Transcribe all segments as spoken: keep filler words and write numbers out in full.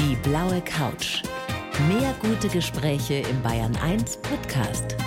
Die blaue Couch. Mehr gute Gespräche im Bayern eins Podcast.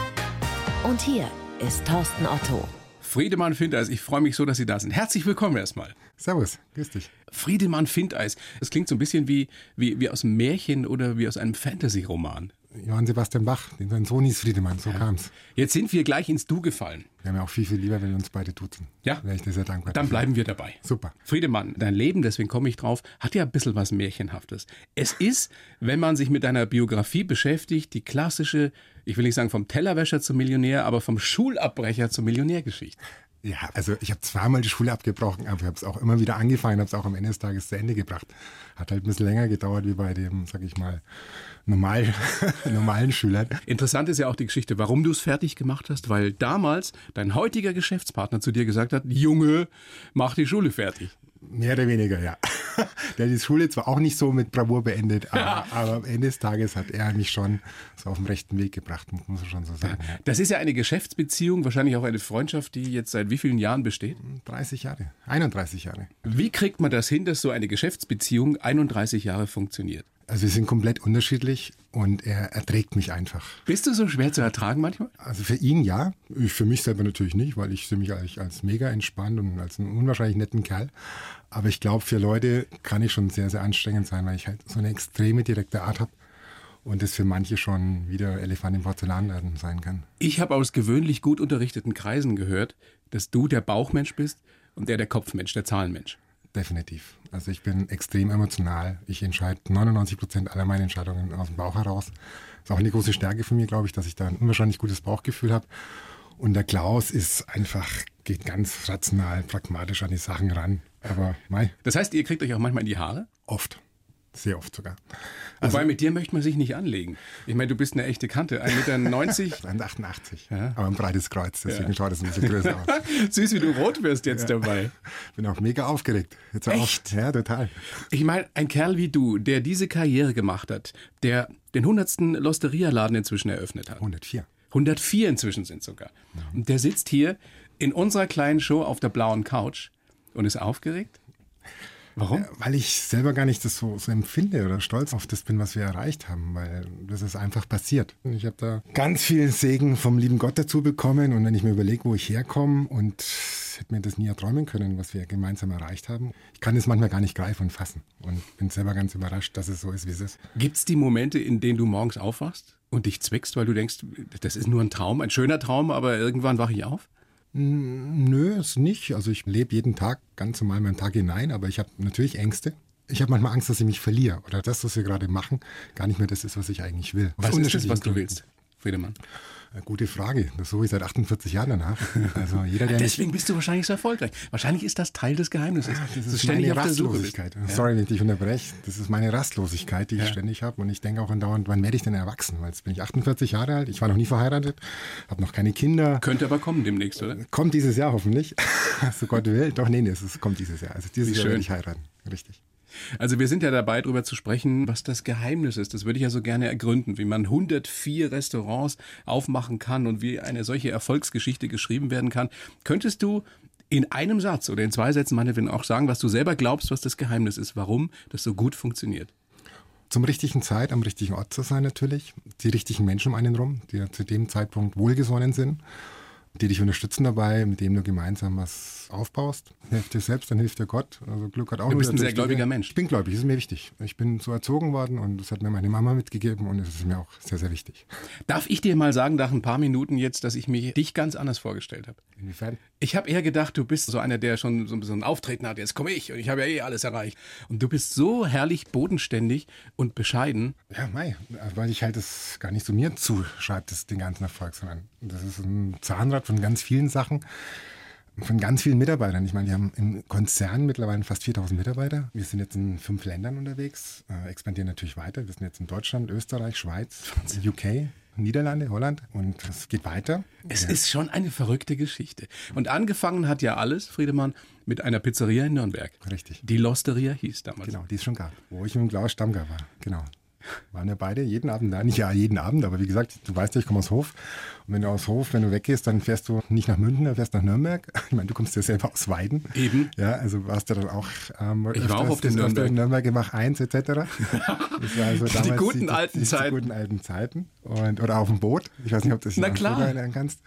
Und hier ist Thorsten Otto. Friedemann Findeis, ich freue mich so, dass Sie da sind. Herzlich willkommen erstmal. Servus, grüß dich. Friedemann Findeis, das klingt so ein bisschen wie, wie, wie aus einem Märchen oder wie aus einem Fantasy-Roman. Johann Sebastian Bach, den sein Sohn hieß Friedemann, so ja. kam's. Jetzt sind wir gleich ins Du gefallen. Wir haben ja auch viel, viel lieber, wenn wir uns beide duzen. Ja, wäre ich dir sehr dankbar. Dann dafür. bleiben wir dabei. Super. Friedemann, dein Leben, deswegen komme ich drauf, hat ja ein bisschen was Märchenhaftes. Es ist, wenn man sich mit deiner Biografie beschäftigt, die klassische, ich will nicht sagen vom Tellerwäscher zum Millionär, aber vom Schulabbrecher zur Millionärgeschichte. Ja, also ich habe zweimal die Schule abgebrochen, aber ich habe es auch immer wieder angefangen, habe es auch am Ende des Tages zu Ende gebracht. Hat halt ein bisschen länger gedauert wie bei dem, sag ich mal, normal, normalen Schülern. Interessant ist ja auch die Geschichte, warum du es fertig gemacht hast, weil damals dein heutiger Geschäftspartner zu dir gesagt hat, Junge, mach die Schule fertig. Mehr oder weniger, ja. Der hat die Schule zwar auch nicht so mit Bravour beendet, aber, ja. aber am Ende des Tages hat er mich schon so auf den rechten Weg gebracht, muss man schon so sagen. Ja. Das ist ja eine Geschäftsbeziehung, wahrscheinlich auch eine Freundschaft, die jetzt seit wie vielen Jahren besteht? dreißig Jahre, einunddreißig Jahre. Wie kriegt man das hin, dass so eine Geschäftsbeziehung einunddreißig Jahre funktioniert? Also wir sind komplett unterschiedlich und er erträgt mich einfach. Bist du so schwer zu ertragen manchmal? Also für ihn ja, für mich selber natürlich nicht, weil ich sehe mich eigentlich als mega entspannt und als einen unwahrscheinlich netten Kerl. Aber ich glaube, für Leute kann ich schon sehr, sehr anstrengend sein, weil ich halt so eine extreme direkte Art habe und das für manche schon wieder Elefant im Porzellanladen sein kann. Ich habe aus gewöhnlich gut unterrichteten Kreisen gehört, dass du der Bauchmensch bist und der der Kopfmensch, der Zahlenmensch. Definitiv. Also ich bin extrem emotional. Ich entscheide neunundneunzig Prozent aller meiner Entscheidungen aus dem Bauch heraus. Ist auch eine große Stärke von mir, glaube ich, dass ich da ein unwahrscheinlich gutes Bauchgefühl habe. Und der Klaus ist einfach, geht ganz rational, pragmatisch an die Sachen ran. Aber mei. Das heißt, ihr kriegt euch auch manchmal in die Haare? Oft. Sehr oft sogar. Also, wobei, mit dir möchte man sich nicht anlegen. Ich meine, du bist eine echte Kante, ein Meter neunzig. eins Komma achtundachtzig, ja. Aber ein breites Kreuz, deswegen ja. schaut es ein bisschen größer aus. Süß, wie du rot wirst jetzt ja. dabei. Bin auch mega aufgeregt. Jetzt Echt? Auf. Ja, total. Ich meine, ein Kerl wie du, der diese Karriere gemacht hat, der den hundertsten Losteria-Laden inzwischen eröffnet hat. hundertvier. hundertvier inzwischen sind sogar. Mhm. Und der sitzt hier in unserer kleinen Show auf der blauen Couch und ist aufgeregt? Warum? Weil ich selber gar nicht das so, so empfinde oder stolz auf das bin, was wir erreicht haben, weil das ist einfach passiert. Ich habe da ganz viel Segen vom lieben Gott dazu bekommen und wenn ich mir überlege, wo ich herkomme und hätte mir das nie erträumen können, was wir gemeinsam erreicht haben. Ich kann es manchmal gar nicht greifen und fassen und bin selber ganz überrascht, dass es so ist, wie es ist. Gibt es die Momente, in denen du morgens aufwachst und dich zwickst, weil du denkst, das ist nur ein Traum, ein schöner Traum, aber irgendwann wache ich auf? Nö, ist nicht. Also ich lebe jeden Tag ganz normal meinen Tag hinein, aber ich habe natürlich Ängste. Ich habe manchmal Angst, dass ich mich verliere oder das, was wir gerade machen, gar nicht mehr das ist, was ich eigentlich will. Was ist das, was du willst, Friedemann? Gute Frage. Das suche ich seit achtundvierzig Jahren danach. Also jeder, der Deswegen bist du wahrscheinlich so erfolgreich. Wahrscheinlich ist das Teil des Geheimnisses. Ja, das ist meine Rastlosigkeit. Sorry, wenn ich dich unterbreche. Das ist meine Rastlosigkeit, die ich ja. ständig habe. Und ich denke auch andauernd, wann werde ich denn erwachsen? Weil jetzt bin ich achtundvierzig Jahre alt. Ich war noch nie verheiratet, habe noch keine Kinder. Könnte aber kommen demnächst, oder? Kommt dieses Jahr hoffentlich. So Gott will. Doch, nee, nee, es kommt dieses Jahr. Also dieses Jahr werde ich heiraten. Richtig. Also wir sind ja dabei, darüber zu sprechen, was das Geheimnis ist. Das würde ich ja so gerne ergründen, wie man hundertvier Restaurants aufmachen kann und wie eine solche Erfolgsgeschichte geschrieben werden kann. Könntest du in einem Satz oder in zwei Sätzen meinetwegen auch sagen, was du selber glaubst, was das Geheimnis ist, warum das so gut funktioniert? Zum richtigen Zeit, am richtigen Ort zu sein natürlich, die richtigen Menschen um einen rum, die zu dem Zeitpunkt wohlgesonnen sind, die dich unterstützen dabei, mit dem du gemeinsam was aufbaust. Hilft dir selbst, dann hilft dir Gott. Also Glück hat auch. Du bist ein sehr gläubiger Mensch. Ich bin gläubig, das ist mir wichtig. Ich bin so erzogen worden und das hat mir meine Mama mitgegeben und es ist mir auch sehr, sehr wichtig. Darf ich dir mal sagen, nach ein paar Minuten jetzt, dass ich mir dich ganz anders vorgestellt habe? Inwiefern? Ich habe eher gedacht, du bist so einer, der schon so ein Auftreten hat. Jetzt komme ich und ich habe ja eh alles erreicht. Und du bist so herrlich bodenständig und bescheiden. Ja, mei, weil ich halt das gar nicht so mir zuschreibe, das den ganzen Erfolg, sondern das ist ein Zahnrad von ganz vielen Sachen, von ganz vielen Mitarbeitern. Ich meine, wir haben im Konzern mittlerweile fast viertausend Mitarbeiter. Wir sind jetzt in fünf Ländern unterwegs, äh, expandieren natürlich weiter. Wir sind jetzt in Deutschland, Österreich, Schweiz, U K, Niederlande, Holland und es geht weiter. Es ja. ist schon eine verrückte Geschichte. Und angefangen hat ja alles, Friedemann, mit einer Pizzeria in Nürnberg. Richtig. Die Losteria hieß damals. Genau, die es schon gab, wo ich mit dem Klaus Stammgart war. Genau. Waren ja beide jeden Abend da. Nicht ja jeden Abend, aber wie gesagt, du weißt ja, ich komme aus Hof. Und wenn du aus Hof, wenn du weggehst, dann fährst du nicht nach München, dann fährst du nach Nürnberg. Ich meine, du kommst ja selber aus Weiden. Eben. Ja, also warst du dann auch ähm, ich war auch auf den Nürnberg. in Nürnberg gemacht, eins et cetera. Das war also die guten die, alten die, Zeiten. Die guten alten Zeiten. Und, oder auf dem Boot. Ich weiß nicht, ob du dich Na noch klar. erinnern kannst.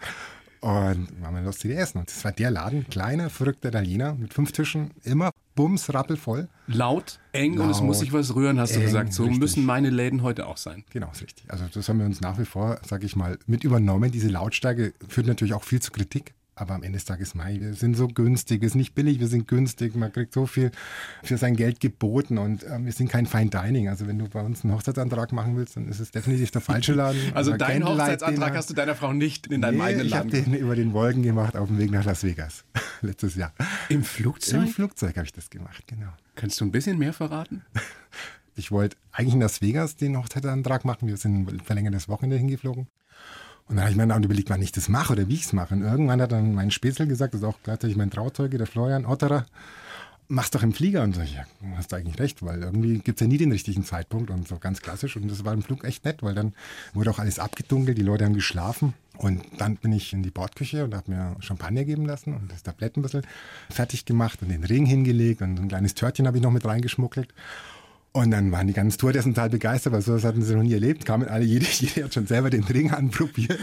Und waren wir lustige Essen. Und das war der Laden, kleiner, verrückter Italiener mit fünf Tischen, immer bums, rappelvoll. Laut, eng Laut, und es muss sich was rühren, hast du eng, gesagt. So richtig. müssen meine Läden heute auch sein. Genau, ist richtig. Also das haben wir uns nach wie vor, sage ich mal, mit übernommen. Diese Lautstärke führt natürlich auch viel zu Kritik. Aber am Ende des Tages, mei, wir sind so günstig, wir sind nicht billig, wir sind günstig, man kriegt so viel für sein Geld geboten und äh, wir sind kein Fine Dining. Also wenn du bei uns einen Hochzeitsantrag machen willst, dann ist es definitiv der falsche Laden. Also deinen Candlelight Hochzeitsantrag Dinner. hast du deiner Frau nicht in deinem Nee, eigenen ich habe Laden den über den Wolken gemacht auf dem Weg nach Las Vegas letztes Jahr. Im Flugzeug? Im Flugzeug habe ich das gemacht, genau. Kannst du ein bisschen mehr verraten? Ich wollte eigentlich in Las Vegas den Hochzeitsantrag machen. Wir sind ein verlängertes Wochenende hingeflogen. Und dann habe ich mir dann überlegt, wann ich das mache oder wie ich es mache. Und irgendwann hat dann mein Spätzle gesagt, das ist auch gleichzeitig mein Trauzeuge, der Florian Otterer, mach's doch im Flieger. Und so, ja, hast du eigentlich recht, weil irgendwie gibt es ja nie den richtigen Zeitpunkt und so ganz klassisch. Und das war im Flug echt nett, weil dann wurde auch alles abgedunkelt, die Leute haben geschlafen. Und dann bin ich in die Bordküche und habe mir Champagner geben lassen und das Tablett ein bisschen fertig gemacht und den Ring hingelegt und ein kleines Törtchen habe ich noch mit reingeschmuggelt. Und dann waren die ganzen Tourdessen total begeistert, weil sowas hatten sie noch nie erlebt. Kamen alle, jeder, jeder hat schon selber den Ring anprobiert,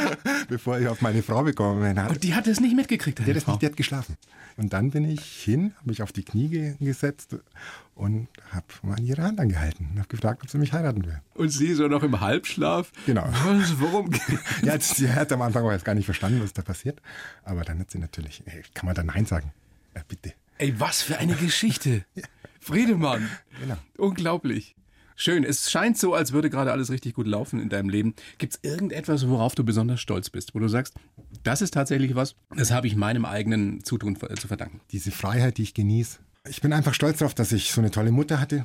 bevor ich auf meine Frau bekommen habe. Und die hat es nicht mitgekriegt, Die hat, es nicht, die hat geschlafen. Und dann bin ich hin, habe mich auf die Knie ge- gesetzt und habe mal ihre Hand angehalten und habe gefragt, ob sie mich heiraten will. Und sie so noch im Halbschlaf? Genau. Was, worum? Ja, das, sie hat am Anfang auch jetzt gar nicht verstanden, was da passiert. Aber dann hat sie natürlich, ey, kann man da Nein sagen? Ja, bitte. Ey, was für eine Geschichte. Ja. Friedemann. Genau. Unglaublich. Schön. Es scheint so, als würde gerade alles richtig gut laufen in deinem Leben. Gibt es irgendetwas, worauf du besonders stolz bist, wo du sagst, das ist tatsächlich was, das habe ich meinem eigenen Zutun zu verdanken? Diese Freiheit, die ich genieße. Ich bin einfach stolz darauf, dass ich so eine tolle Mutter hatte,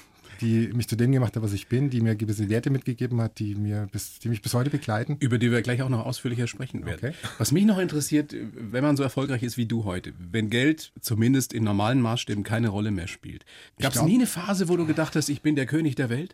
die mich zu dem gemacht hat, was ich bin, die mir gewisse Werte mitgegeben hat, die, mir bis, die mich bis heute begleiten. Über die wir gleich auch noch ausführlicher sprechen werden. Okay. Was mich noch interessiert, wenn man so erfolgreich ist wie du heute, wenn Geld zumindest in normalen Maßstäben keine Rolle mehr spielt. Gab es nie eine Phase, wo du gedacht hast, ich bin der König der Welt?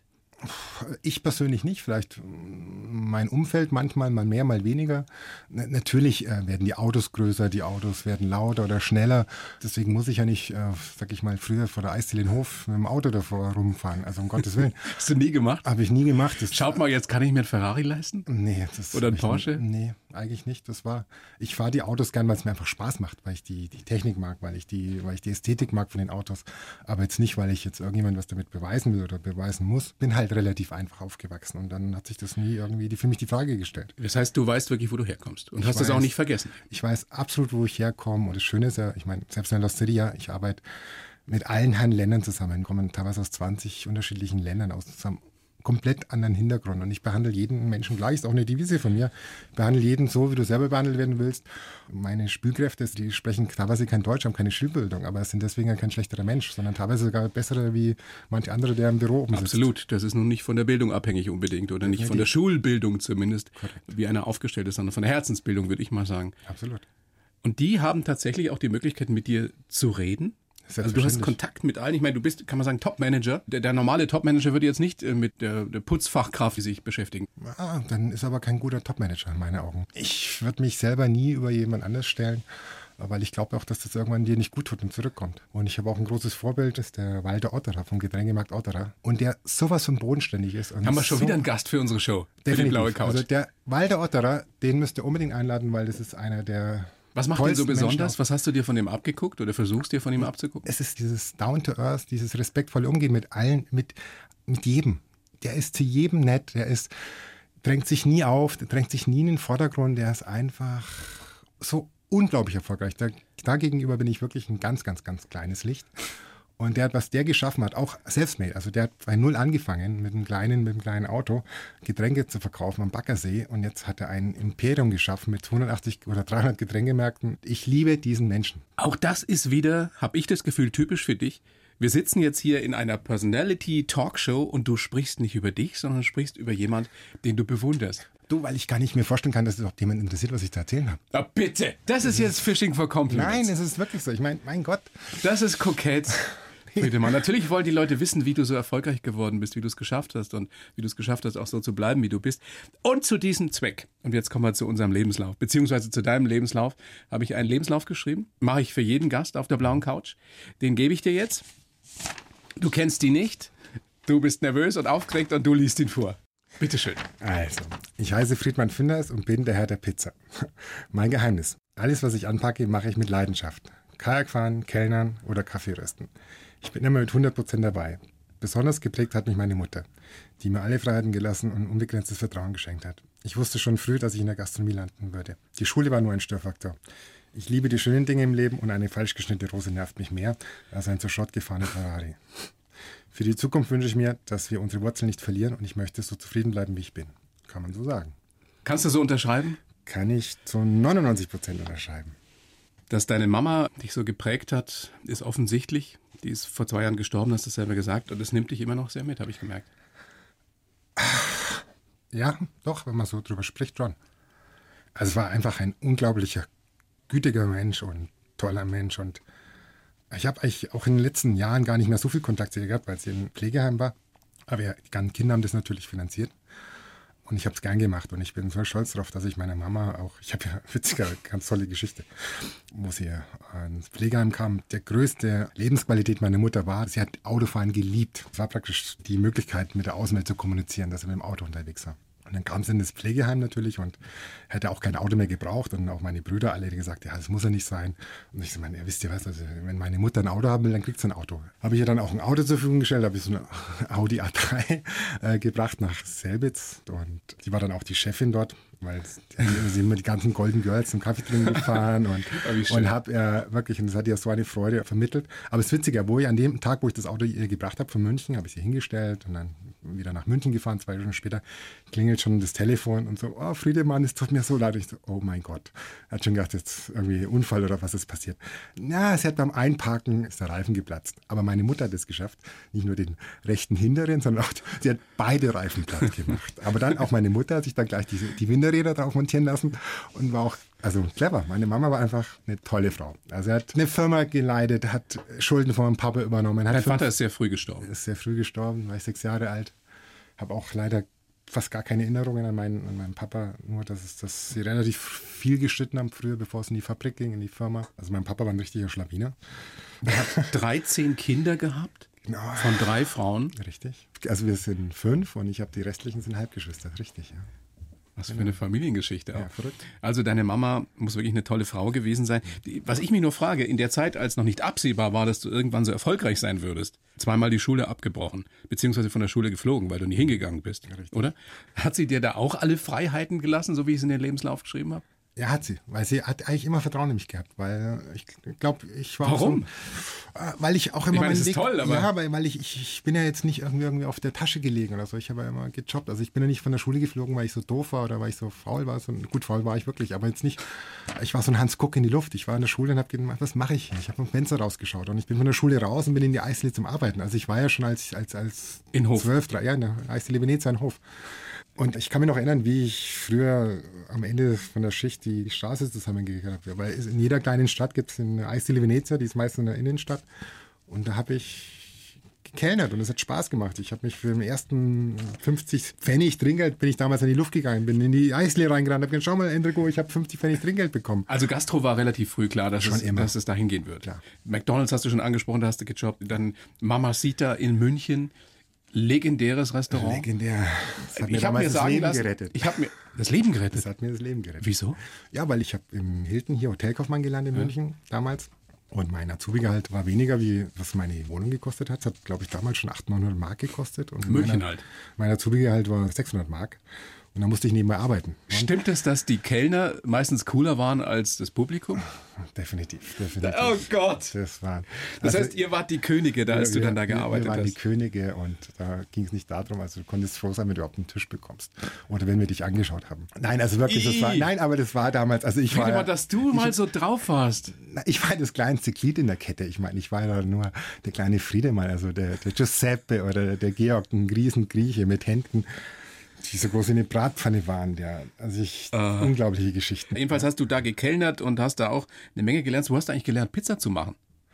Ich persönlich nicht, vielleicht mein Umfeld manchmal, mal mehr, mal weniger. N- natürlich äh, werden die Autos größer, die Autos werden lauter oder schneller. Deswegen muss ich ja nicht, äh, sag ich mal, früher vor der Eisdiele in Hof mit dem Auto davor rumfahren. Also um Gottes Willen. Hast du nie gemacht? Habe ich nie gemacht. Das, Schaut mal, jetzt kann ich mir einen Ferrari leisten? Nee. Das oder ein Porsche? Nee, eigentlich nicht. Das war, ich fahre die Autos gern, weil es mir einfach Spaß macht, weil ich die, die Technik mag, weil ich die, weil ich die Ästhetik mag von den Autos. Aber jetzt nicht, weil ich jetzt irgendjemand was damit beweisen will oder beweisen muss. Bin halt relativ einfach aufgewachsen und dann hat sich das nie irgendwie die, für mich die Frage gestellt. Das heißt, du weißt wirklich, wo du herkommst und ich hast weiß, das auch nicht vergessen. Ich weiß absolut, wo ich herkomme und das Schöne ist ja, ich meine, selbst in der Losteria, ich arbeite mit allen Herren Ländern zusammen, kommen teilweise aus zwanzig unterschiedlichen Ländern aus zusammen. Komplett anderen Hintergrund und ich behandle jeden Menschen gleich, ist auch eine Devise von mir. Ich behandle jeden so, wie du selber behandelt werden willst. Meine Spülkräfte, die sprechen teilweise kein Deutsch, haben keine Schulbildung, aber sind deswegen ja kein schlechterer Mensch, sondern teilweise sogar bessere wie manche andere, der im Büro oben sitzt. Absolut, das ist nun nicht von der Bildung abhängig unbedingt oder nicht von der Schulbildung zumindest, Korrekt. Wie einer aufgestellt ist, sondern von der Herzensbildung, würde ich mal sagen. Absolut. Und die haben tatsächlich auch die Möglichkeit, mit dir zu reden? Also du hast Kontakt mit allen. Ich meine, du bist, kann man sagen, Top-Manager. Der, der normale Top-Manager würde jetzt nicht äh, mit der, der Putzfachkraft sich beschäftigen. Ah, dann ist aber kein guter Top-Manager in meinen Augen. Ich würde mich selber nie über jemand anders stellen, weil ich glaube auch, dass das irgendwann dir nicht gut tut und zurückkommt. Und ich habe auch ein großes Vorbild, das ist der Walter Otterer vom Getränkemarkt Otterer. Und der sowas von bodenständig ist. Und haben wir schon so wieder einen Gast für unsere Show. Definitiv. Für die blaue Couch. Also der Walter Otterer, den müsst ihr unbedingt einladen, weil das ist einer der... Was macht ihn so besonders? Was hast du dir von ihm abgeguckt oder versuchst dir von ihm abzugucken? Es ist dieses Down-to-Earth, dieses respektvolle Umgehen mit allen, mit, mit jedem. Der ist zu jedem nett, der ist, drängt sich nie auf, der drängt sich nie in den Vordergrund, der ist einfach so unglaublich erfolgreich. Da, da gegenüber bin ich wirklich ein ganz, ganz, ganz kleines Licht. Und der, was der geschaffen hat, auch selbstmade, also der hat bei Null angefangen mit einem kleinen, mit einem kleinen Auto, Getränke zu verkaufen am Baggersee und jetzt hat er ein Imperium geschaffen mit hundertachtzig oder dreihundert Getränkemärkten. Ich liebe diesen Menschen. Auch das ist wieder, habe ich das Gefühl, typisch für dich. Wir sitzen jetzt hier in einer Personality-Talkshow und du sprichst nicht über dich, sondern sprichst über jemand, den du bewunderst. Du, weil ich gar nicht mir vorstellen kann, dass es auch jemand interessiert, was ich da erzählen habe. Na bitte, das ist jetzt Fishing for Compliments. Nein, es ist wirklich so. Ich meine, mein Gott. Das ist kokett. Friedemann, natürlich wollen die Leute wissen, wie du so erfolgreich geworden bist, wie du es geschafft hast und wie du es geschafft hast, auch so zu bleiben, wie du bist. Und zu diesem Zweck, und jetzt kommen wir zu unserem Lebenslauf, beziehungsweise zu deinem Lebenslauf, habe ich einen Lebenslauf geschrieben, mache ich für jeden Gast auf der blauen Couch. Den gebe ich dir jetzt. Du kennst ihn nicht, du bist nervös und aufgeregt und du liest ihn vor. Bitteschön. Also, ich heiße Friedmann Finders und bin der Herr der Pizza. Mein Geheimnis. Alles, was ich anpacke, mache ich mit Leidenschaft. Kajak fahren, Kellnern oder Kaffee rösten. Ich bin immer mit hundert Prozent dabei. Besonders geprägt hat mich meine Mutter, die mir alle Freiheiten gelassen und unbegrenztes Vertrauen geschenkt hat. Ich wusste schon früh, dass ich in der Gastronomie landen würde. Die Schule war nur ein Störfaktor. Ich liebe die schönen Dinge im Leben und eine falsch geschnittene Rose nervt mich mehr als ein zur Schrott gefahrener Ferrari. Für die Zukunft wünsche ich mir, dass wir unsere Wurzeln nicht verlieren und ich möchte so zufrieden bleiben, wie ich bin. Kann man so sagen. Kannst du so unterschreiben? Kann ich zu neunundneunzig Prozent unterschreiben. Dass deine Mama dich so geprägt hat, ist offensichtlich. Die ist vor zwei Jahren gestorben, hast du selber gesagt. Und das nimmt dich immer noch sehr mit, habe ich gemerkt. Ja, doch, wenn man so drüber spricht, schon. Also es war einfach ein unglaublicher, gütiger Mensch und toller Mensch. Und ich habe eigentlich auch in den letzten Jahren gar nicht mehr so viel Kontakt zu ihr gehabt, weil sie im Pflegeheim war. Aber ja, die ganzen Kinder haben das natürlich finanziert. Und ich habe es gern gemacht und ich bin so stolz darauf, dass ich meiner Mama auch, ich habe ja witziger, ganz tolle Geschichte, wo sie ins Pflegeheim kam. Der größte Lebensqualität meiner Mutter war, sie hat Autofahren geliebt. Es war praktisch die Möglichkeit, mit der Außenwelt zu kommunizieren, dass sie mit dem Auto unterwegs war. Und dann kam sie in das Pflegeheim natürlich und hätte auch kein Auto mehr gebraucht. Und auch meine Brüder alle gesagt, ja, das muss ja nicht sein. Und ich so, meine, ja, wisst ihr was, also, wenn meine Mutter ein Auto haben will, dann kriegt sie ein Auto. Habe ich ihr dann auch ein Auto zur Verfügung gestellt, habe ich so eine Audi A drei äh, gebracht nach Selbitz. Und die war dann auch die Chefin dort, weil sie immer die ganzen Golden Girls zum Kaffee trinken gefahren. Und, und habe äh, wirklich, und das hat ihr so eine Freude vermittelt. Aber das Witzige, wo ich an dem Tag, wo ich das Auto ihr gebracht habe von München, habe ich sie hingestellt und dann wieder nach München gefahren, zwei Stunden später klingelt schon das Telefon und so, oh Friedemann, es tut mir so leid. Ich so, oh mein Gott. Er hat schon gedacht, jetzt irgendwie Unfall oder was ist passiert. Na, sie hat beim Einparken, ist der Reifen geplatzt. Aber meine Mutter hat es geschafft, nicht nur den rechten hinteren, sondern auch, sie hat beide Reifen platt gemacht. Aber dann auch meine Mutter hat sich dann gleich die, die Winterräder drauf montieren lassen und war auch, also clever. Meine Mama war einfach eine tolle Frau. Also er hat eine Firma geleitet, hat Schulden von meinem Papa übernommen. Dein Vater ist sehr früh gestorben. Ist sehr früh gestorben, war ich sechs Jahre alt. Habe auch leider fast gar keine Erinnerungen an meinen, an meinen Papa, nur dass, es, dass sie relativ viel gestritten haben früher, bevor es in die Fabrik ging, in die Firma. Also mein Papa war ein richtiger Schlawiner. Er hat dreizehn Kinder gehabt, genau. Von drei Frauen. Richtig. Also wir sind fünf und ich habe die restlichen sind Halbgeschwister, richtig, ja. Was für eine Familiengeschichte auch. Ja, verrückt. Also deine Mama muss wirklich eine tolle Frau gewesen sein. Die, was ich mich nur frage, in der Zeit, als noch nicht absehbar war, dass du irgendwann so erfolgreich sein würdest, zweimal die Schule abgebrochen, beziehungsweise von der Schule geflogen, weil du nie hingegangen bist, ja, oder? Hat sie dir da auch alle Freiheiten gelassen, so wie ich es in den Lebenslauf geschrieben habe? Ja, hat sie, weil sie hat eigentlich immer Vertrauen in mich gehabt, weil ich glaube, ich war Warum? So, äh, weil ich auch immer ich meine, meinen das ist Weg, toll, aber ja, weil, weil ich, ich, ich bin ja jetzt nicht irgendwie, irgendwie auf der Tasche gelegen oder so, ich habe ja immer gejobbt, also ich bin ja nicht von der Schule geflogen, weil ich so doof war oder weil ich so faul war, so, gut, faul war ich wirklich, aber jetzt nicht, ich war so ein Hans Kuck in die Luft, ich war in der Schule und habe gedacht, was mache ich hier? Ich habe vom Fenster rausgeschaut und ich bin von der Schule raus und bin in die Eisdiele zum Arbeiten, also ich war ja schon als, als, als in Hof. zwölf, drei, ja, in der Eisdiele Venezia in Hof. Und ich kann mich noch erinnern, wie ich früher am Ende von der Schicht die Straße zusammengekehrt habe. Weil in jeder kleinen Stadt gibt es eine Eisdiele Venezia, die ist meistens in der Innenstadt. Und da habe ich gekellnert und es hat Spaß gemacht. Ich habe mich für den ersten fünfzig Pfennig Trinkgeld, bin ich damals in die Luft gegangen, bin in die Eisdiele reingerannt, habe gesagt, schau mal, Enrico, ich habe fünfzig Pfennig Trinkgeld bekommen. Also Gastro war relativ früh klar, dass, Schon es, immer. dass es dahin gehen wird. Klar. McDonald's hast du schon angesprochen, da hast du gejobbt. Dann Mamacita in München. Legendäres Restaurant. Legendär. Das hat mir ich habe damals mir das sagen Leben lassen, gerettet. ich habe mir das Leben gerettet. Das hat mir das Leben gerettet. Wieso? Ja, weil ich habe im Hilton hier Hotelkaufmann gelernt in Ja. München damals. Und mein Azubigehalt war weniger, wie was meine Wohnung gekostet hat. Es hat, glaube ich, damals schon achthundert, neunhundert Mark gekostet. Und München mein, halt. Mein Azubigehalt war sechshundert Mark. Und da musste ich nebenbei arbeiten. Und Stimmt es, dass die Kellner meistens cooler waren als das Publikum? Definitiv, definitiv. Oh Gott! Das, war, Das also, heißt, ihr wart die Könige, da als du wir, dann da gearbeitet wir waren hast. die Könige und da ging es nicht darum, also du konntest froh sein, wenn du überhaupt einen Tisch bekommst. Oder wenn wir dich angeschaut haben. Nein, also wirklich, das war, nein, aber das war damals, also ich war... Mal, dass du mal so drauf warst. Ich war das kleinste Glied in der Kette. Ich meine, ich war ja nur der kleine Friedemann, also der, der Giuseppe oder der Georg, ein Riesengrieche mit Händen, die so groß in eine Bratpfanne waren. Ja. Also ich, uh. unglaubliche Geschichten. Jedenfalls hast du da gekellnert und hast da auch eine Menge gelernt. Du hast eigentlich gelernt, Pizza zu machen.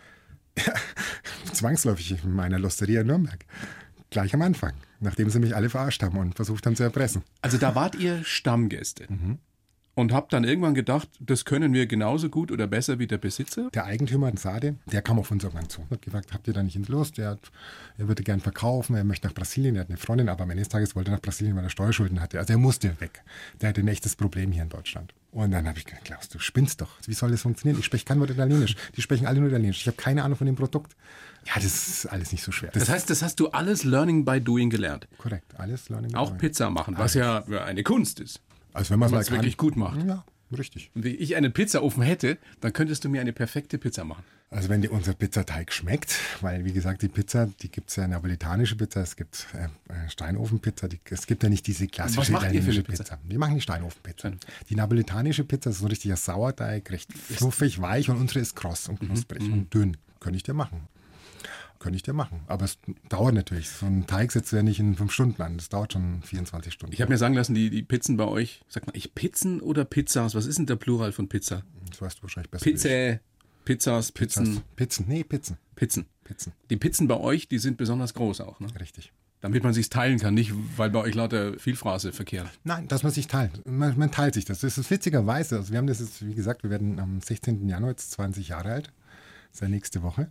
Zwangsläufig in meiner Losteria in Nürnberg. Gleich am Anfang, nachdem sie mich alle verarscht haben und versucht haben zu erpressen. Also da wart ihr Stammgäste. Mhm. Und habt dann irgendwann gedacht, das können wir genauso gut oder besser wie der Besitzer? Der Eigentümer, Sade, der kam auf uns irgendwann zu. Hat gefragt, habt ihr da nicht Lust? Er, hat, er würde gern verkaufen, er möchte nach Brasilien, er hat eine Freundin, aber am Ende des Tages wollte er nach Brasilien, weil er Steuerschulden hatte. Also er musste weg. Der hatte ein echtes Problem hier in Deutschland. Und dann habe ich gedacht, Klaus, du spinnst doch. Wie soll das funktionieren? Ich spreche kein Wort Italienisch. Die sprechen alle nur Italienisch. Ich habe keine Ahnung von dem Produkt. Ja, das ist alles nicht so schwer. Das, das heißt, das hast du alles Learning by Doing gelernt? Korrekt, alles Learning by Auch Doing. Pizza machen, was ja eine Kunst ist. Also wenn man es wirklich gut macht. Ja, richtig. Und wenn ich einen Pizzaofen hätte, dann könntest du mir eine perfekte Pizza machen. Also wenn dir unser Pizzateig schmeckt, weil wie gesagt, die Pizza, die gibt es ja napolitanische Pizza, es gibt äh, Steinofenpizza, die, es gibt ja nicht diese klassische Was macht ihr für eine Pizza? Pizza? Wir machen die Steinofenpizza. Die napolitanische Pizza ist so ein richtiger Sauerteig, recht fluffig, weich und unsere ist kross und knusprig mhm. und dünn. Könnte ich dir machen. Könnte ich dir machen. Aber es dauert natürlich. So ein Teig setzt du ja nicht in fünf Stunden an. Das dauert schon vierundzwanzig Stunden. Ich habe mir sagen lassen, die, die Pizzen bei euch, sagt man, ich Pizzen oder Pizzas? Was ist denn der Plural von Pizza? Das weißt du wahrscheinlich besser. Pizza, Pizzas, Pizzen. Pizzas. Pizzen, nee, Pizzen. Pizzen. Pizzen. Die Pizzen bei euch, die sind besonders groß auch, ne? Richtig. Damit man sich teilen kann, nicht weil bei euch lauter Vielfraße verkehren. Nein, dass man sich teilt. Man, man teilt sich das. Das ist witzigerweise. Also wir haben das jetzt, wie gesagt, wir werden am sechzehnten Januar jetzt zwanzig Jahre alt. Das ist ja nächste Woche.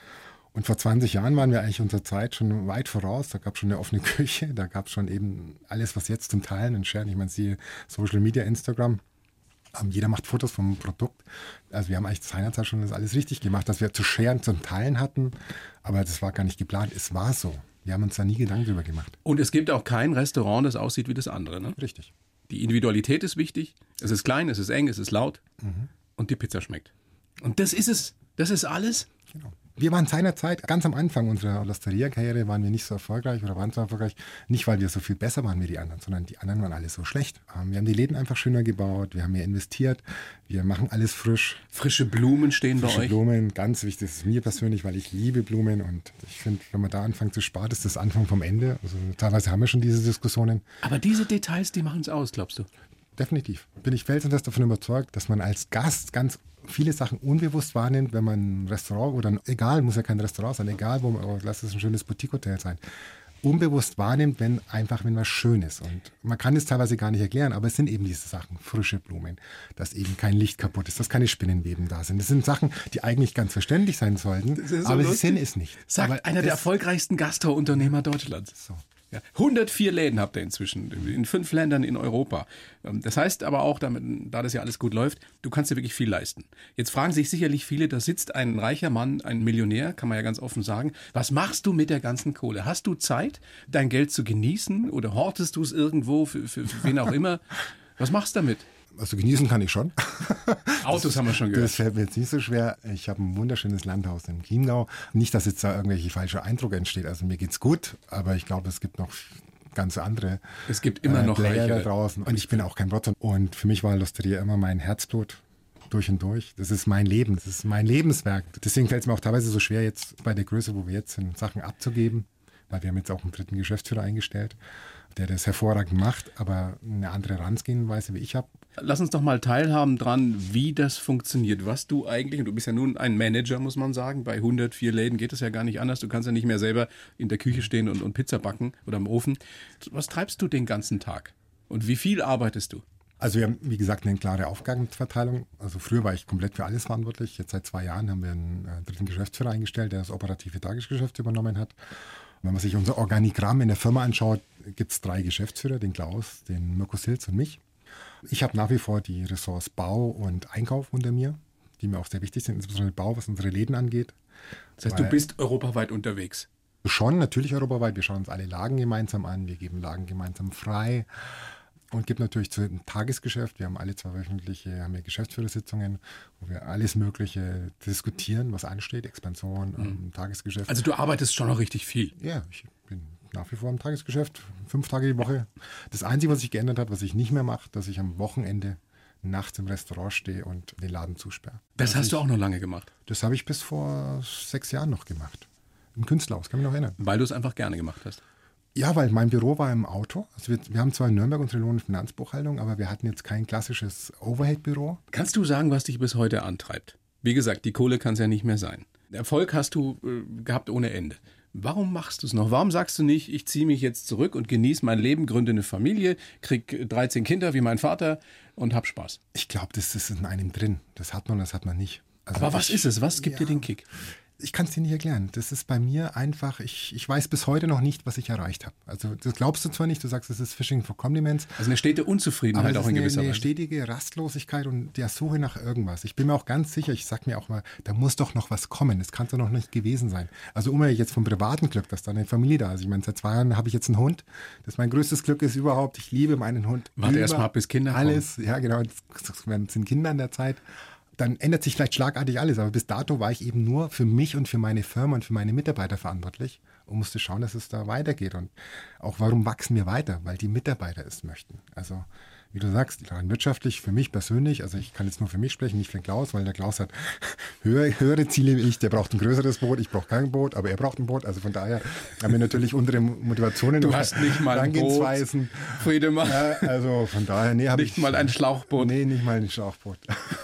Und vor zwanzig Jahren waren wir eigentlich unserer Zeit schon weit voraus. Da gab es schon eine offene Küche, da gab es schon eben alles, was jetzt zum Teilen und Sharen. Ich meine, siehe Social Media, Instagram. Ähm, jeder macht Fotos vom Produkt. Also wir haben eigentlich seinerzeit schon das alles richtig gemacht, dass wir zu Sharen, zum Teilen hatten. Aber das war gar nicht geplant. Es war so. Wir haben uns da nie Gedanken drüber gemacht. Und es gibt auch kein Restaurant, das aussieht wie das andere, ne? Richtig. Die Individualität ist wichtig. Es ist klein, es ist eng, es ist laut. Mhm. Und die Pizza schmeckt. Und das ist es. Das ist alles. Genau. Wir waren seinerzeit, ganz am Anfang unserer Losteria-Karriere, waren wir nicht so erfolgreich oder waren so erfolgreich, nicht weil wir so viel besser waren wie die anderen, sondern die anderen waren alle so schlecht. Wir haben die Läden einfach schöner gebaut, wir haben mehr investiert, wir machen alles frisch. Frische Blumen stehen Frische bei euch? Blumen, ganz wichtig, das ist mir persönlich, weil ich liebe Blumen und ich finde, wenn man da anfängt zu sparen, ist das Anfang vom Ende. Also teilweise haben wir schon diese Diskussionen. Aber diese Details, die machen es aus, glaubst du? Definitiv. Bin ich felsenfest davon überzeugt, dass man als Gast ganz viele Sachen unbewusst wahrnimmt, wenn man ein Restaurant oder ein, egal, muss ja kein Restaurant sein, egal, wo man, oh, lass es ein schönes Boutique-Hotel sein, unbewusst wahrnimmt, wenn einfach, wenn was schön ist. Und man kann es teilweise gar nicht erklären, aber es sind eben diese Sachen, frische Blumen, dass eben kein Licht kaputt ist, dass keine Spinnenweben da sind. Das sind Sachen, die eigentlich ganz verständlich sein sollten, so aber lustig. Sie sind es nicht. Sagt aber einer der erfolgreichsten Gastrounternehmer Deutschlands. So. Ja, hundertvier Läden habt ihr inzwischen, in fünf Ländern in Europa. Das heißt aber auch, damit, da das ja alles gut läuft, du kannst dir wirklich viel leisten. Jetzt fragen sich sicherlich viele, da sitzt ein reicher Mann, ein Millionär, kann man ja ganz offen sagen. Was machst du mit der ganzen Kohle? Hast du Zeit, dein Geld zu genießen oder hortest du es irgendwo für, für, für wen auch immer? Was machst du damit? Also genießen kann ich schon. Autos das, haben wir schon gehört. Das fällt mir jetzt nicht so schwer. Ich habe ein wunderschönes Landhaus im Chiemgau. Nicht, dass jetzt da irgendwelche falsche Eindrücke entsteht. Also mir geht's gut, aber ich glaube, es gibt noch ganz andere Es gibt immer äh, noch Player Reichere. da draußen. Und ich bin auch kein Rotter. Und für mich war Losteria immer mein Herzblut. Durch und durch. Das ist mein Leben. Das ist mein Lebenswerk. Deswegen fällt es mir auch teilweise so schwer, jetzt bei der Größe, wo wir jetzt sind, Sachen abzugeben. Weil wir haben jetzt auch einen dritten Geschäftsführer eingestellt, der das hervorragend macht, aber eine andere Herangehensweise wie ich habe. Lass uns doch mal teilhaben dran, wie das funktioniert. Was du eigentlich, und du bist ja nun ein Manager, muss man sagen, bei hundertvier Läden geht es ja gar nicht anders. Du kannst ja nicht mehr selber in der Küche stehen und, und Pizza backen oder im Ofen. Was treibst du den ganzen Tag? Und wie viel arbeitest du? Also wir haben, wie gesagt, eine klare Aufgabenverteilung. Also früher war ich komplett für alles verantwortlich. Jetzt seit zwei Jahren haben wir einen äh, dritten Geschäftsführer eingestellt, der das operative Tagesgeschäft übernommen hat. Wenn man sich unser Organigramm in der Firma anschaut, gibt es drei Geschäftsführer, den Klaus, den Mirko Silz und mich. Ich habe nach wie vor die Ressorts Bau und Einkauf unter mir, die mir auch sehr wichtig sind, insbesondere Bau, was unsere Läden angeht. Das heißt, Weil, du bist europaweit unterwegs? Schon, natürlich europaweit. Wir schauen uns alle Lagen gemeinsam an, wir geben Lagen gemeinsam frei. Und gibt natürlich zu dem Tagesgeschäft, wir haben alle zwei wöchentliche haben wir Geschäftsführersitzungen, wo wir alles Mögliche diskutieren, was ansteht, Expansion, mhm. ähm, Tagesgeschäft. Also du arbeitest schon noch richtig viel? Ja, ich bin nach wie vor im Tagesgeschäft, fünf Tage die Woche. Das Einzige, was sich geändert hat, was ich nicht mehr mache, dass ich am Wochenende nachts im Restaurant stehe und den Laden zusperre. Das also hast ich, du auch noch lange gemacht? Das habe ich bis vor sechs Jahren noch gemacht. Im Künstlerhaus, kann mich noch erinnern. Weil du es einfach gerne gemacht hast? Ja, weil mein Büro war im Auto. Also wir, wir haben zwar in Nürnberg unsere Lohn- und Finanzbuchhaltung, aber wir hatten jetzt kein klassisches Overhead-Büro. Kannst du sagen, was dich bis heute antreibt? Wie gesagt, die Kohle kann es ja nicht mehr sein. Erfolg hast du äh, gehabt ohne Ende. Warum machst du es noch? Warum sagst du nicht, ich ziehe mich jetzt zurück und genieße mein Leben, gründe eine Familie, krieg dreizehn Kinder wie mein Vater und hab Spaß? Ich glaube, das ist in einem drin. Das hat man, das hat man nicht. Also Aber was ich, ist es? Was gibt ja, dir den Kick? Ich kann es dir nicht erklären. Das ist bei mir einfach, ich, ich weiß bis heute noch nicht, was ich erreicht habe. Also das glaubst du zwar nicht, du sagst, es ist Fishing for Compliments. Also eine stete Unzufriedenheit aber auch in gewisser Weise. Weise. Eine stetige Rastlosigkeit und der Suche nach irgendwas. Ich bin mir auch ganz sicher, ich sag mir auch mal, da muss doch noch was kommen. Das kann doch noch nicht gewesen sein. Also unabhängig jetzt vom privaten Glück, dass da eine Familie da ist. Ich meine, seit zwei Jahren habe ich jetzt einen Hund. Das ist mein größtes Glück ist überhaupt. Ich liebe meinen Hund. Warte erst mal ab, bis Kinder kommen. Alles, ja genau. Es sind Kinder in der Zeit. Dann ändert sich vielleicht schlagartig alles. Aber bis dato war ich eben nur für mich und für meine Firma und für meine Mitarbeiter verantwortlich und musste schauen, dass es da weitergeht. Und auch warum wachsen wir weiter? Weil die Mitarbeiter es möchten. Also wie du sagst, rein wirtschaftlich, für mich persönlich, also ich kann jetzt nur für mich sprechen, nicht für den Klaus, weil der Klaus hat höhere, höhere Ziele wie ich. Der braucht ein größeres Boot, ich brauche kein Boot, aber er braucht ein Boot. Also von daher haben wir natürlich unsere Motivationen. Du hast nicht mal ein Boot, Friedemann. Ja, also von daher, nee, habe ich... Nicht mal ein Schlauchboot. Nee, nicht mal ein Schlauchboot.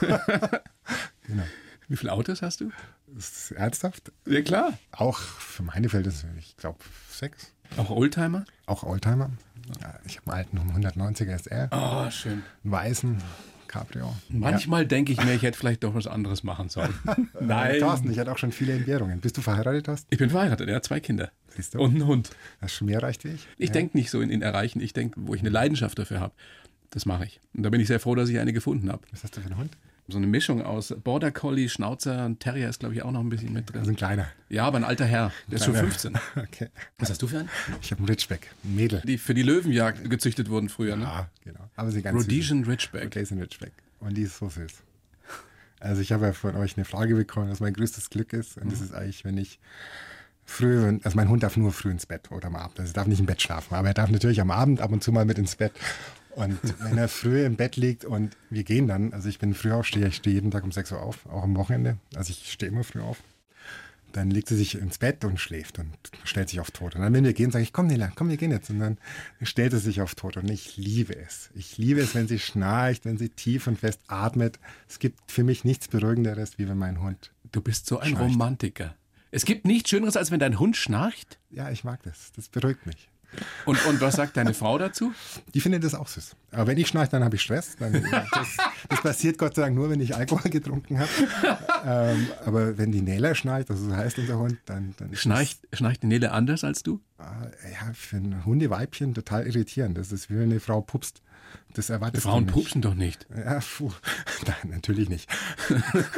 Genau. Wie viele Autos hast du? Das ist ernsthaft? Ja, klar. Auch für meine Verhältnisse, ich glaube, sechs. Auch Oldtimer? Auch Oldtimer. Ja, ich habe einen alten hundertneunziger S R. Oh, schön. Einen weißen Cabrio. Manchmal ja. denke ich mir, ich hätte vielleicht doch was anderes machen sollen. Nein. Thorsten, ich hatte auch schon viele Entbehrungen. Bist du verheiratet, Thorsten? Ich bin verheiratet, ja, zwei Kinder. Siehst du? Und einen Hund. Hast du schon mehr erreicht wie ich? Ich ja. denke nicht so in, in Erreichen. Ich denke, wo ich eine Leidenschaft dafür habe, das mache ich. Und da bin ich sehr froh, dass ich eine gefunden habe. Was hast du für einen Hund? So eine Mischung aus Border Collie, Schnauzer und Terrier ist, glaube ich, auch noch ein bisschen mit drin. Also ein kleiner. Ja, aber ein alter Herr. Der ist schon fünfzehn. Okay. Was hast du für einen? Ich habe einen Ridgeback, ein Mädel. Die für die Löwenjagd gezüchtet wurden früher, ne? Ja, genau. Aber sie ganz Rhodesian Ridgeback. Rhodesian Ridgeback. Und die ist so süß. Also ich habe ja von euch eine Frage bekommen, was mein größtes Glück ist. Und mhm. das ist eigentlich, wenn ich früh, also mein Hund darf nur früh ins Bett oder am Abend. Also er darf nicht im Bett schlafen, aber er darf natürlich am Abend ab und zu mal mit ins Bett. Und wenn er früh im Bett liegt und wir gehen dann, also ich bin Frühaufsteher, ich stehe jeden Tag um sechs Uhr auf, auch am Wochenende, also ich stehe immer früh auf, dann legt sie sich ins Bett und schläft und stellt sich auf tot. Und dann, wenn wir gehen, sage ich, komm Nela, komm, wir gehen jetzt. Und dann stellt sie sich auf tot und ich liebe es. Ich liebe es, wenn sie schnarcht, wenn sie tief und fest atmet. Es gibt für mich nichts Beruhigenderes, wie wenn mein Hund Du bist so ein schnarcht. Romantiker. Es gibt nichts Schöneres, als wenn dein Hund schnarcht? Ja, ich mag das. Das beruhigt mich. Und, und was sagt deine Frau dazu? Die findet das auch süß. Aber wenn ich schnarche, dann habe ich Stress. Dann, das, das passiert Gott sei Dank nur, wenn ich Alkohol getrunken habe. ähm, aber wenn die Nele schnarcht, also so heißt unser Hund, dann... dann schnarcht, das, schnarcht die Nele anders als du? Äh, ja, für ein Hundeweibchen total irritierend. Das ist wie wenn eine Frau pupst. Das erwartest Frauen du nicht. pupsen doch nicht. Ja, puh. Nein, natürlich nicht. du,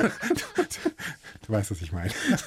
du weißt, was ich meine.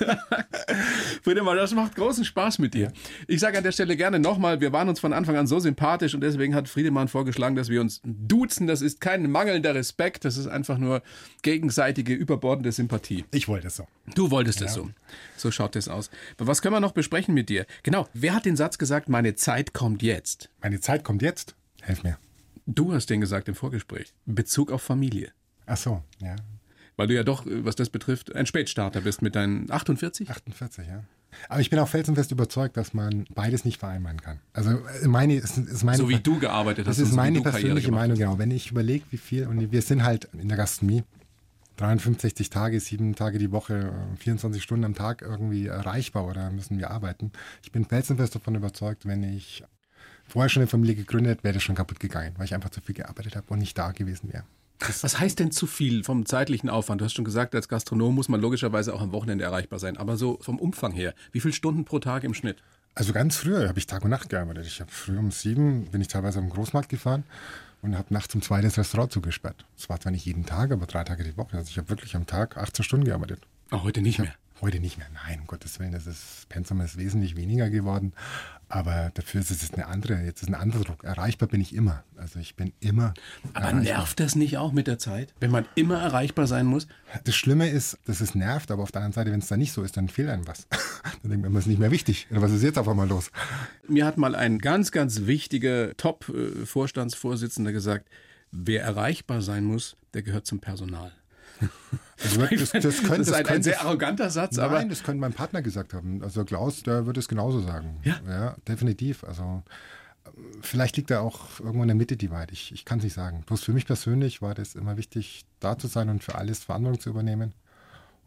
Friedemann, das macht großen Spaß mit dir. Ich sage an der Stelle gerne nochmal, wir waren uns von Anfang an so sympathisch und deswegen hat Friedemann vorgeschlagen, dass wir uns duzen. Das ist kein mangelnder Respekt, das ist einfach nur gegenseitige, überbordende Sympathie. Ich wollte es so. Du wolltest ja. es so. So schaut es aus. Aber was können wir noch besprechen mit dir? Genau, wer hat den Satz gesagt, meine Zeit kommt jetzt? Meine Zeit kommt jetzt? Helf mir. Du hast den gesagt im Vorgespräch. In Bezug auf Familie. Ach so, ja. Weil du ja doch, was das betrifft, ein Spätstarter bist mit deinen achtundvierzig? achtundvierzig, ja. Aber ich bin auch felsenfest überzeugt, dass man beides nicht vereinbaren kann. Also meine, ist, ist meine so wie du gearbeitet hast. Das ist so meine persönliche Meinung, genau. Wenn ich überlege, wie viel, und wir sind halt in der Gastronomie, dreiundfünfzig Tage, sieben Tage die Woche, vierundzwanzig Stunden am Tag irgendwie erreichbar oder müssen wir arbeiten. Ich bin felsenfest davon überzeugt, wenn ich vorher schon eine Familie gegründet, wäre das schon kaputt gegangen, weil ich einfach zu viel gearbeitet habe und nicht da gewesen wäre. Was heißt denn zu viel vom zeitlichen Aufwand? Du hast schon gesagt, als Gastronom muss man logischerweise auch am Wochenende erreichbar sein. Aber so vom Umfang her, wie viele Stunden pro Tag im Schnitt? Also ganz früher habe ich Tag und Nacht gearbeitet. Ich habe früh um sieben, bin ich teilweise am Großmarkt gefahren und habe nachts um zwei das Restaurant zugesperrt. Das war zwar nicht jeden Tag, aber drei Tage die Woche. Also ich habe wirklich am Tag achtzehn Stunden gearbeitet. Oh, heute nicht mehr? Heute nicht mehr, nein, um Gottes Willen, das ist, Pensum ist wesentlich weniger geworden, aber dafür ist es eine andere, jetzt ist ein anderer Druck. Erreichbar bin ich immer, also ich bin immer Aber erreichbar. Nervt das nicht auch mit der Zeit, wenn man immer erreichbar sein muss? Das Schlimme ist, dass es nervt, aber auf der anderen Seite, wenn es dann nicht so ist, dann fehlt einem was. Dann denkt man, es ist nicht mehr wichtig. Was ist jetzt auf einmal los? Mir hat mal ein ganz, ganz wichtiger Top-Vorstandsvorsitzender gesagt, wer erreichbar sein muss, der gehört zum Personal. Also das, das, das, könnte, das ist ein, das könnte, ein sehr arroganter Satz, nein, aber... Nein, das könnte mein Partner gesagt haben. Also Klaus, der würde es genauso sagen. Ja? Ja, definitiv. Also vielleicht liegt er auch irgendwo in der Mitte die Wahrheit. Ich, ich kann es nicht sagen. Bloß für mich persönlich war das immer wichtig, da zu sein und für alles Verantwortung zu übernehmen.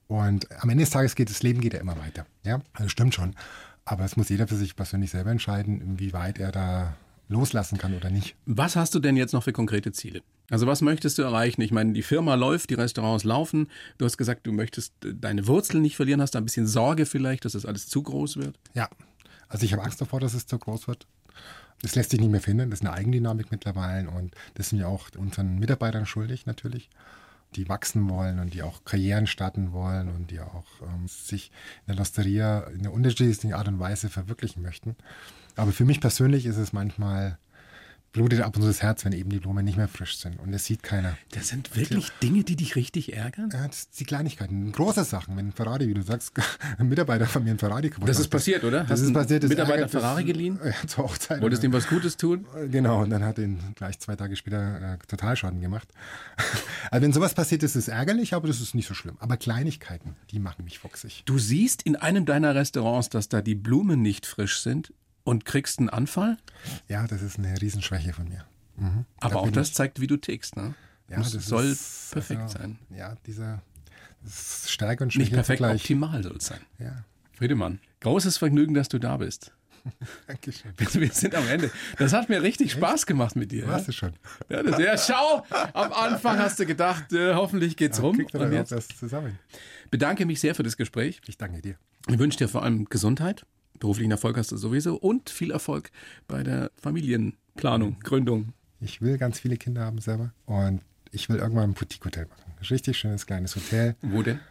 Und am Ende des Tages geht das Leben geht ja immer weiter. Ja, also stimmt schon. Aber es muss jeder für sich persönlich selber entscheiden, inwieweit er da loslassen kann oder nicht. Was hast du denn jetzt noch für konkrete Ziele? Also was möchtest du erreichen? Ich meine, die Firma läuft, die Restaurants laufen. Du hast gesagt, du möchtest deine Wurzeln nicht verlieren. Hast da ein bisschen Sorge vielleicht, dass das alles zu groß wird? Ja, also ich habe Angst davor, dass es zu groß wird. Das lässt sich nicht mehr finden. Das ist eine Eigendynamik mittlerweile und das sind wir auch unseren Mitarbeitern schuldig natürlich, die wachsen wollen und die auch Karrieren starten wollen und die auch ähm, sich in der Losteria in einer unterschiedlichen Art und Weise verwirklichen möchten. Aber für mich persönlich ist es manchmal, blutet ab und zu das Herz, wenn eben die Blumen nicht mehr frisch sind und es sieht keiner. Das sind wirklich Dinge, die dich richtig ärgern? Ja, das sind die Kleinigkeiten, große Sachen. Wenn ein Ferrari, wie du sagst, ein Mitarbeiter von mir ein Ferrari kaputt Das macht, ist passiert, oder? Das Hast ist du passiert. Das Mitarbeiter ärgert, Ferrari das, geliehen? Ja, zur Hochzeit. Wolltest du ihm was Gutes tun? Genau, und dann hat er ihn gleich zwei Tage später äh, Totalschaden gemacht. Also wenn sowas passiert, ist es ärgerlich, aber das ist nicht so schlimm. Aber Kleinigkeiten, die machen mich fuchsig. Du siehst in einem deiner Restaurants, dass da die Blumen nicht frisch sind und kriegst einen Anfall? Ja, das ist eine Riesenschwäche von mir. Mhm. Aber Da auch bin das ich- zeigt, wie du tickst, ne? Ja, das das soll ist, perfekt also, sein. Ja, dieser das ist Stärke und Schwäche Nicht perfekt, zugleich. optimal soll es sein. Ja, Friedemann, großes Vergnügen, dass du da bist. Dankeschön. Wir wir sind am Ende. Das hat mir richtig Spaß gemacht mit dir. Warst Ja? du schon? Ja, das, ja, schau, am Anfang hast du gedacht, äh, hoffentlich geht's rum. Kriegt er Und dann auch jetzt das zusammen? bedanke mich sehr für das Gespräch. Ich danke dir. Ich wünsche dir vor allem Gesundheit, beruflichen Erfolg hast du sowieso und viel Erfolg bei der Familienplanung, Gründung. Ich will ganz viele Kinder haben selber und ich will irgendwann ein Boutique-Hotel machen. Ein richtig schönes kleines Hotel. Wo denn?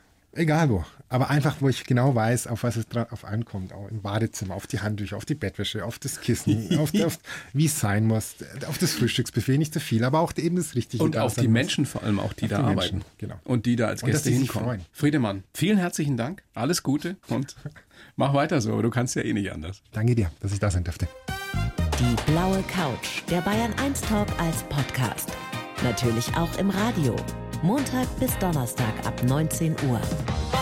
Egal wo. Aber einfach, wo ich genau weiß, auf was es drauf ankommt. Auch im Badezimmer, auf die Handtücher, auf die Bettwäsche, auf das Kissen, auf, auf wie es sein muss, auf das Frühstücksbuffet, nicht zu viel, aber auch eben das Richtige. Und da auf sein die muss. Menschen vor allem auch, die Auf da die arbeiten. Menschen, genau. Und die da als Und dass Gäste die sich hinkommen. freuen. Friedemann, vielen herzlichen Dank. Alles Gute und mach weiter so. Du kannst ja eh nicht anders. Danke dir, dass ich da sein durfte. Die blaue Couch, der Bayern eins Talk als Podcast. Natürlich auch im Radio. Montag bis Donnerstag ab neunzehn Uhr.